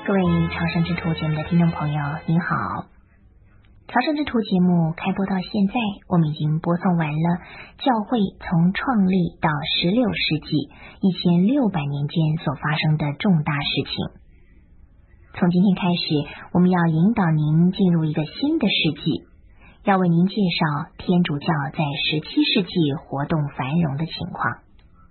各位朝圣之途节目的听众朋友您好，朝圣之途节目开播到现在，我们已经播送完了教会从创立到16世纪1600年间所发生的重大事情。从今天开始，我们要引导您进入一个新的世纪，要为您介绍天主教在17世纪活动繁荣的情况。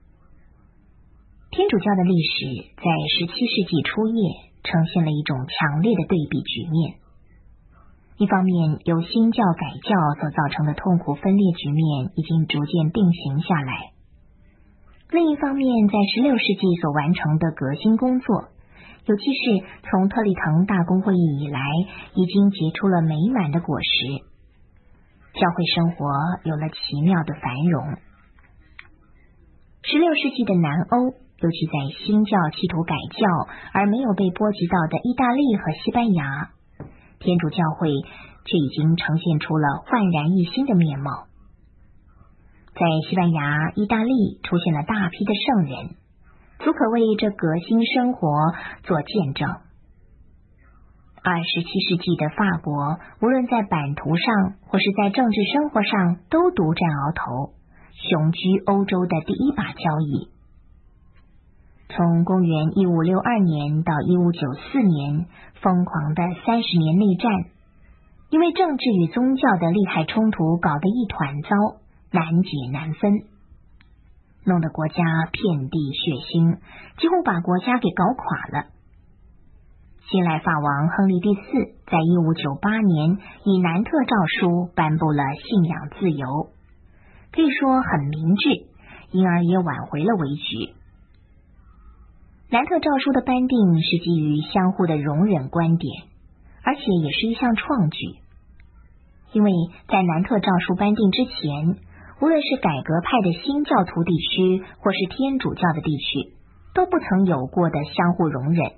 天主教的历史在17世纪初叶呈现了一种强烈的对比局面。一方面，由新教改教所造成的痛苦分裂局面已经逐渐定型下来；另一方面，在16世纪所完成的革新工作，尤其是从特立腾大公会议以来，已经结出了美满的果实，教会生活有了奇妙的繁荣。16世纪的南欧，尤其在新教企图改教而没有被波及到的意大利和西班牙，天主教会却已经呈现出了焕然一新的面貌。在西班牙、意大利出现了大批的圣人，足可为这革新生活做见证。而17世纪的法国，无论在版图上或是在政治生活上，都独占鳌头，雄居欧洲的第一把交椅。从公元1562年到1594年，疯狂的30年内战，因为政治与宗教的利害冲突搞得一团糟，难解难分，弄得国家遍地血腥，几乎把国家给搞垮了。新来法王亨利第四在1598年以南特诏书颁布了信仰自由，可以说很明智，因而也挽回了危局。南特诏书的颁定是基于相互的容忍观点，而且也是一项创举，因为在南特诏书颁定之前，无论是改革派的新教徒地区或是天主教的地区，都不曾有过的相互容忍。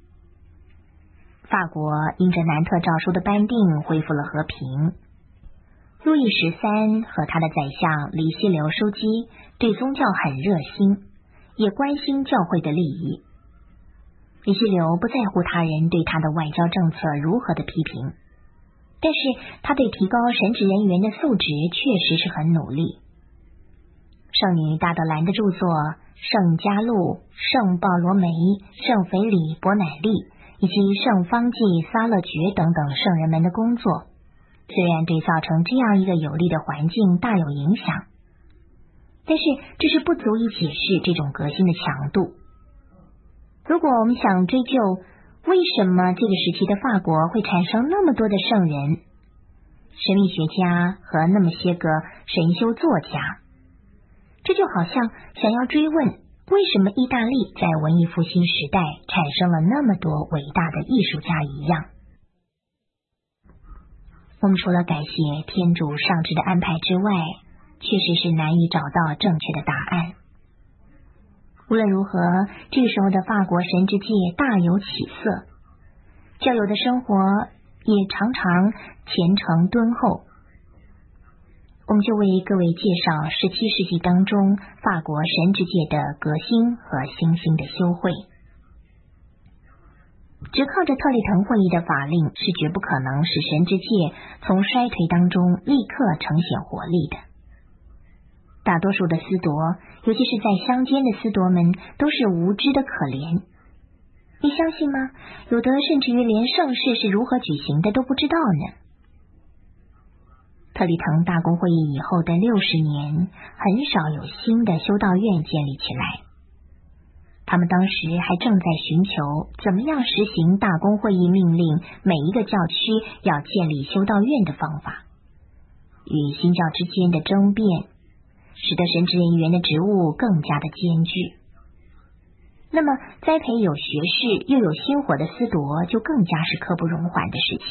法国因着南特诏书的颁定恢复了和平。路易13和他的宰相黎希留枢机对宗教很热心，也关心教会的利益。黎希留不在乎他人对他的外交政策如何的批评，但是他对提高神职人员的素质确实是很努力。圣女大德兰的著作《圣加禄》、圣鲍罗梅、圣腓里伯乃利以及圣方济撒勒爵等等圣人们的工作，虽然对造成这样一个有利的环境大有影响，但是这是不足以解释这种革新的强度。如果我们想追究为什么这个时期的法国会产生那么多的圣人、神秘学家和那么些个神修作家，这就好像想要追问为什么意大利在文艺复兴时代产生了那么多伟大的艺术家一样。我们除了感谢天主上智的安排之外，确实是难以找到正确的答案。无论如何，这个时候的法国神职界大有起色，教友的生活也常常虔诚敦厚。我们就为各位介绍17世纪当中法国神职界的革新和新兴的修会。只靠着特立腾会议的法令是绝不可能使神职界从衰退当中立刻呈现活力的。大多数的司铎，尤其是在乡间的司铎们，都是无知的可怜。你相信吗？有的甚至于连盛事是如何举行的都不知道呢。特立腾大公会议以后的60年，很少有新的修道院建立起来。他们当时还正在寻求怎么样实行大公会议命令每一个教区要建立修道院的方法。与新教之间的争辩使得神职人员的职务更加的艰巨。那么栽培有学士又有心火的司铎就更加是刻不容缓的事情。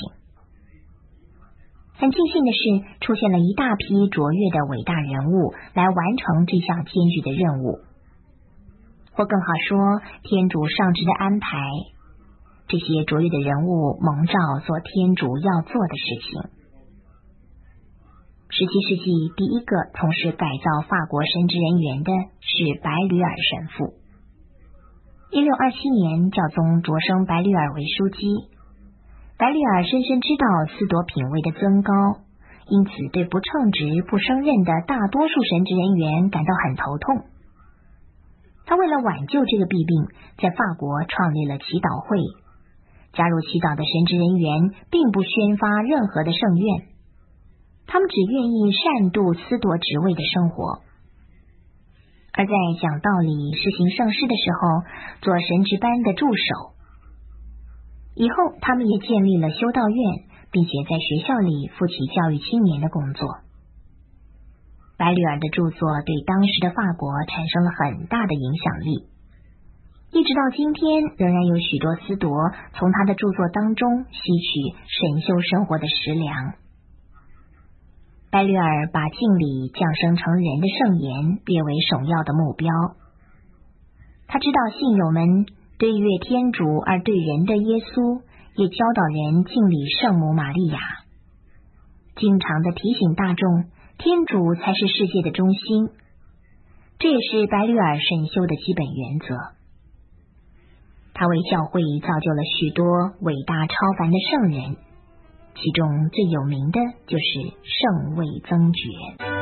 很庆幸的是，出现了一大批卓越的伟大人物来完成这项艰巨的任务，或更好说，天主上智的安排，这些卓越的人物蒙召做天主要做的事情。17世纪第一个从事改造法国神职人员的是白吕尔神父。 1627年，教宗擢升白律尔为书记。白律尔深深知道司铎品位的尊高，因此对不称职、不升任的大多数神职人员感到很头痛。他为了挽救这个弊病，在法国创立了祈祷会。加入祈祷的神职人员并不宣发任何的圣愿，他们只愿意善度司铎职位的生活。而在讲道理、施行圣事的时候，做神职班的助手。以后，他们也建立了修道院，并且在学校里负起教育青年的工作。白律尔的著作对当时的法国产生了很大的影响力，一直到今天，仍然有许多司铎从他的著作当中吸取神修生活的食粮。白律尔把敬礼降生成人的圣言列为首要的目标。他知道信友们对悦天主而对人的耶稣，也教导人敬礼圣母玛利亚，经常的提醒大众，天主才是世界的中心。这也是白律尔神修的基本原则。他为教会造就了许多伟大超凡的圣人，其中最有名的就是圣魏曾爵。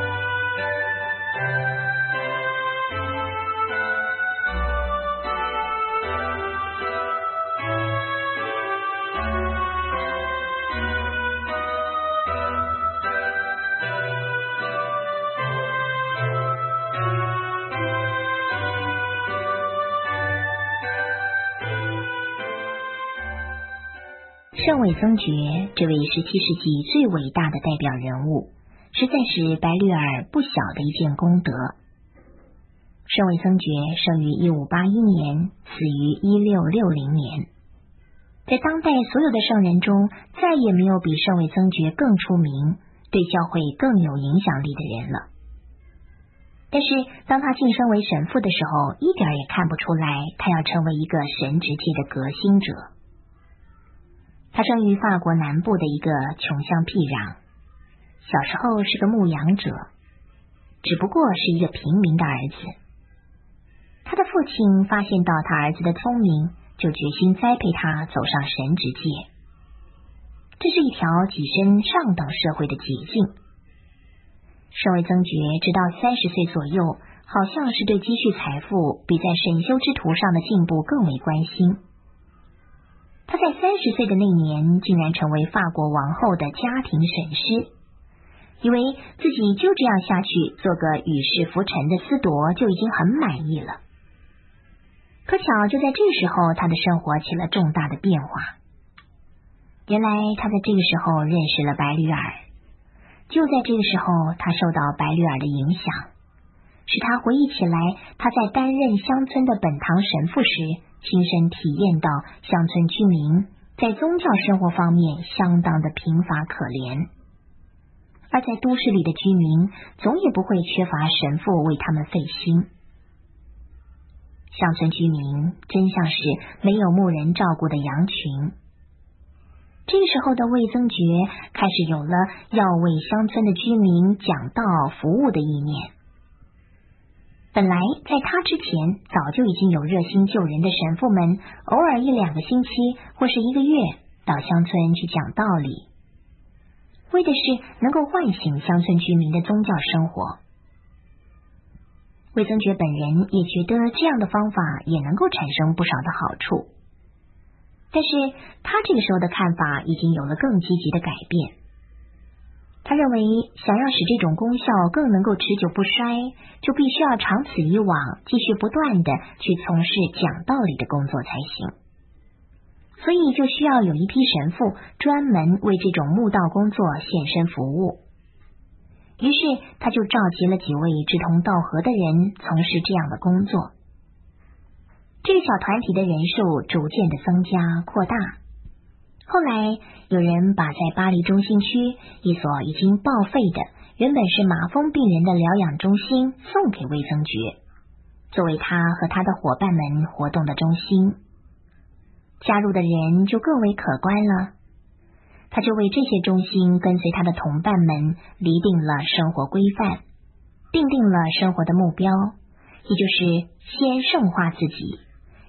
圣魏曾爵这位17世纪最伟大的代表人物，实在是白律尔不小的一件功德。圣魏曾爵生于1581年，死于1660年。在当代所有的圣人中，再也没有比圣魏曾爵更出名，对教会更有影响力的人了。但是当他晋升为神父的时候，一点也看不出来他要成为一个神职界的革新者。他生于法国南部的一个穷乡僻壤，小时候是个牧羊者，只不过是一个平民的儿子。他的父亲发现到他儿子的聪明，就决心栽培他走上神职界。这是一条跻身上等社会的捷径。圣魏曾爵直到30岁左右，好像是对积蓄财富比在神修之途上的进步更为关心。他在30岁的那年，竟然成为法国王后的家庭审师，以为自己就这样下去做个与世浮沉的司铎就已经很满意了。可巧就在这时候，他的生活起了重大的变化。原来他在这个时候认识了白律尔，就在这个时候，他受到白律尔的影响，使他回忆起来他在担任乡村的本堂神父时，亲身体验到乡村居民在宗教生活方面相当的贫乏可怜，而在都市里的居民总也不会缺乏神父为他们费心。乡村居民真像是没有牧人照顾的羊群。这个时候的魏曾爵开始有了要为乡村的居民讲道服务的意念。本来在他之前早就已经有热心救人的神父们，偶尔1-2个星期或是1个月到乡村去讲道理，为的是能够唤醒乡村居民的宗教生活。魏曾爵本人也觉得这样的方法也能够产生不少的好处，但是他这个时候的看法已经有了更积极的改变。他认为想要使这种功效更能够持久不衰，就必须要长此以往，继续不断的去从事讲道理的工作才行。所以就需要有一批神父专门为这种慕道工作献身服务。于是他就召集了几位志同道合的人从事这样的工作。这个小团体的人数逐渐的增加扩大。后来有人把在巴黎中心区一所已经报废的原本是麻风病人的疗养中心送给魏曾爵，作为他和他的伙伴们活动的中心。加入的人就更为可观了，他就为这些中心跟随他的同伴们厘定了生活规范，订定了生活的目标，也就是先圣化自己，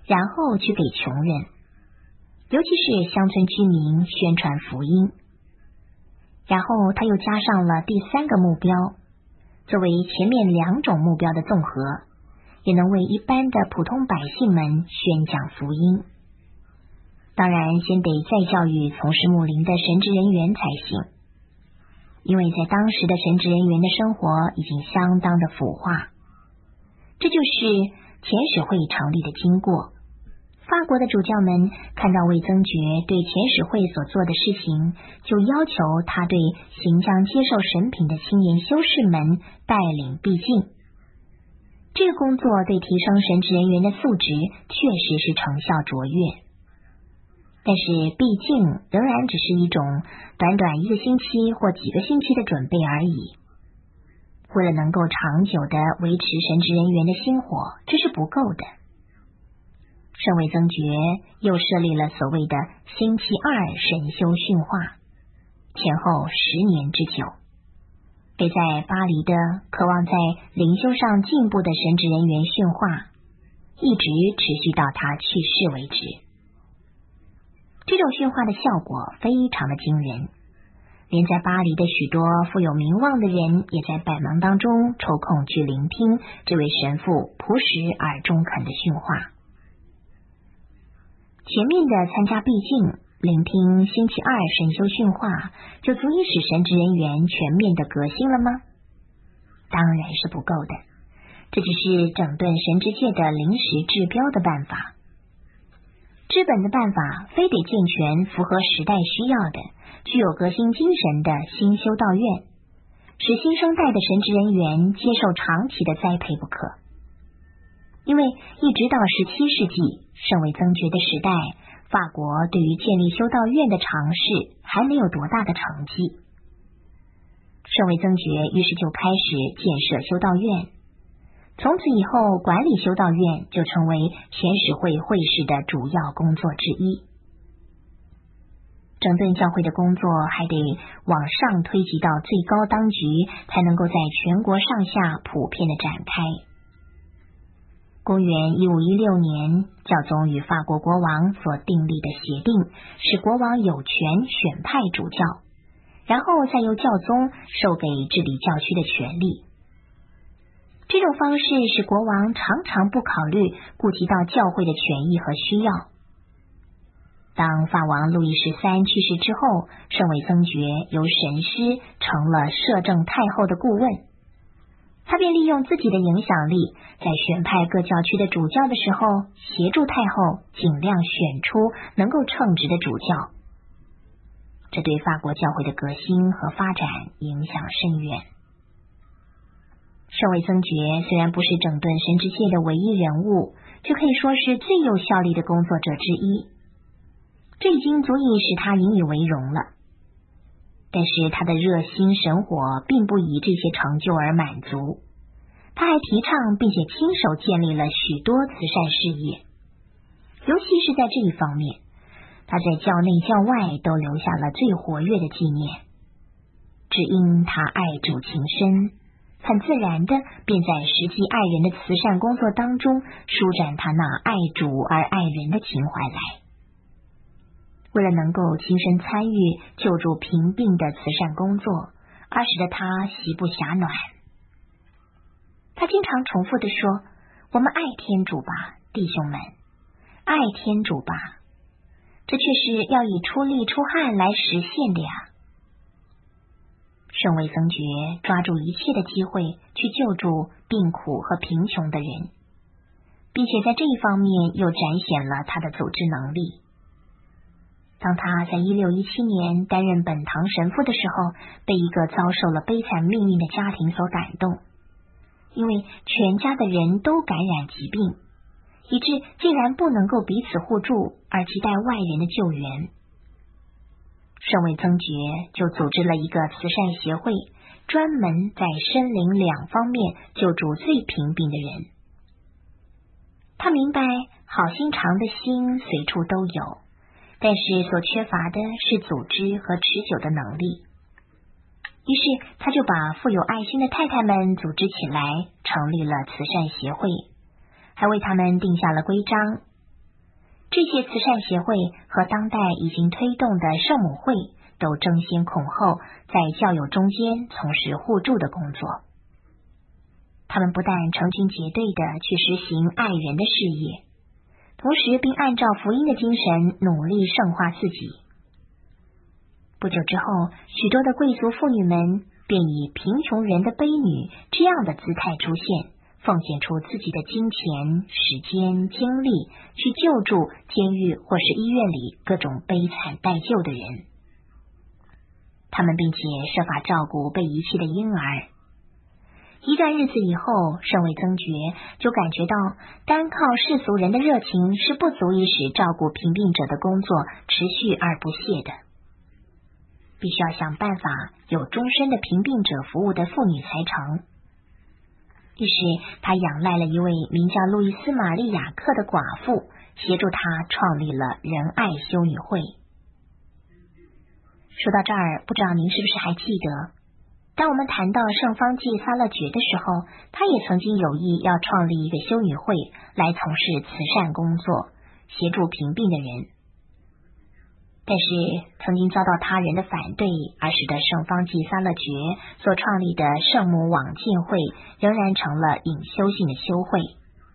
然后去给穷人，尤其是乡村居民宣传福音。然后他又加上了第3个目标，作为前面2种目标的综合，也能为一般的普通百姓们宣讲福音。当然，先得再教育从事牧灵的神职人员才行，因为在当时的神职人员的生活已经相当的腐化。这就是遣使会成立的经过。法国的主教们看到魏增爵对遣使会所做的事情，就要求他对行将接受神品的青年修士们带领毕竟。这个工作对提升神职人员的素质确实是成效卓越，但是毕竟仍然只是一种短短1个星期或几个星期的准备而已。为了能够长久的维持神职人员的薪火，这是不够的。圣魏增爵又设立了所谓的星期2神修训话，前后10年之久，给在巴黎的渴望在灵修上进步的神职人员训话，一直持续到他去世为止。这种训话的效果非常的惊人，连在巴黎的许多富有名望的人也在百忙当中抽空去聆听这位神父朴实而中肯的训话。前面的参加毕竟聆听星期2神修训话，就足以使神职人员全面的革新了吗？当然是不够的，这只是整顿神职界的临时治标的办法。治本的办法非得健全符合时代需要的具有革新精神的新修道院，使新生代的神职人员接受长期的栽培不可。因为一直到17世纪圣魏增爵的时代，法国对于建立修道院的尝试还没有多大的成绩。圣魏增爵于是就开始建设修道院，从此以后管理修道院就成为遣使会会士的主要工作之一。整顿教会的工作还得往上推及到最高当局，才能够在全国上下普遍的展开。公元1516年，教宗与法国国王所订立的协定，使国王有权选派主教，然后再由教宗授给治理教区的权利。这种方式使国王常常不考虑顾及到教会的权益和需要。当法王路易13去世之后，圣魏增爵由神师成了摄政太后的顾问，他便利用自己的影响力，在选派各教区的主教的时候，协助太后尽量选出能够称职的主教。这对法国教会的革新和发展影响深远。圣魏增爵虽然不是整顿神职界的唯一人物，却可以说是最有效力的工作者之一，这已经足以使他引以为荣了。但是他的热心神火并不以这些成就而满足，他还提倡并且亲手建立了许多慈善事业，尤其是在这一方面，他在教内教外都留下了最活跃的纪念。只因他爱主情深，很自然的便在实际爱人的慈善工作当中舒展他那爱主而爱人的情怀来。为了能够亲身参与救助贫病的慈善工作，而使得他席不暇暖。他经常重复地说：“我们爱天主吧，弟兄们，爱天主吧。”这却是要以出力出汗来实现的呀。圣魏增爵抓住一切的机会去救助病苦和贫穷的人，并且在这一方面又展显了他的组织能力。当他在1617年担任本堂神父的时候，被一个遭受了悲惨命运的家庭所感动，因为全家的人都感染疾病，以致竟然不能够彼此互助，而期待外人的救援。圣魏增爵就组织了一个慈善协会，专门在身灵两方面救助最贫病的人。他明白好心肠的心随处都有，但是所缺乏的是组织和持久的能力。于是他就把富有爱心的太太们组织起来，成立了慈善协会，还为他们定下了规章， 这些慈善协会和当代已经推动的圣母会都争先恐后在教友中间从事互助的工作。他们不但成群结队地去实行爱人的事业，同时并按照福音的精神努力圣化自己。不久之后，许多的贵族妇女们便以贫穷人的悲女这样的姿态出现，奉献出自己的金钱、时间、精力，去救助监狱或是医院里各种悲惨待救的人。他们并且设法照顾被遗弃的婴儿。一段日子以后，圣位曾爵就感觉到单靠世俗人的热情是不足以使照顾贫病者的工作持续而不懈的，必须要想办法有终身的贫病者服务的妇女才成。于是他仰赖了一位名叫路易斯·玛丽亚克的寡妇，协助他创立了仁爱修女会。说到这儿，不知道您是不是还记得，当我们谈到圣方济萨勒爵的时候，他也曾经有意要创立一个修女会来从事慈善工作，协助贫病的人。但是曾经遭到他人的反对，而使得圣方济萨勒爵所创立的圣母网建会仍然成了隐修性的修会。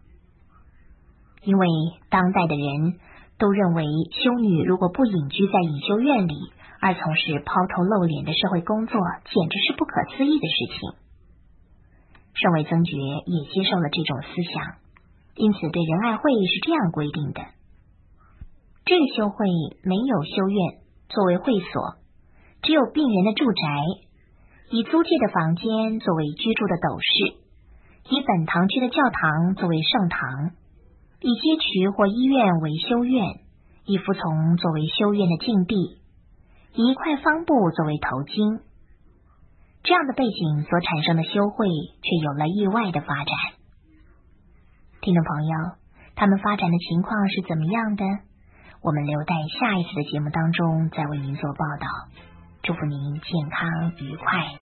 因为当代的人都认为修女如果不隐居在隐修院里，而从事抛头露脸的社会工作，简直是不可思议的事情。圣位曾爵也接受了这种思想，因此对仁爱会是这样规定的：这个修会没有修院作为会所，只有病人的住宅，以租借的房间作为居住的斗室，以本堂区的教堂作为圣堂，以街区或医院为修院，以服从作为修院的禁地，以一块方布作为头巾。这样的背景所产生的修会却有了意外的发展。听众朋友，他们发展的情况是怎么样的？我们留待下一次的节目当中再为您做报道。祝福您健康愉快。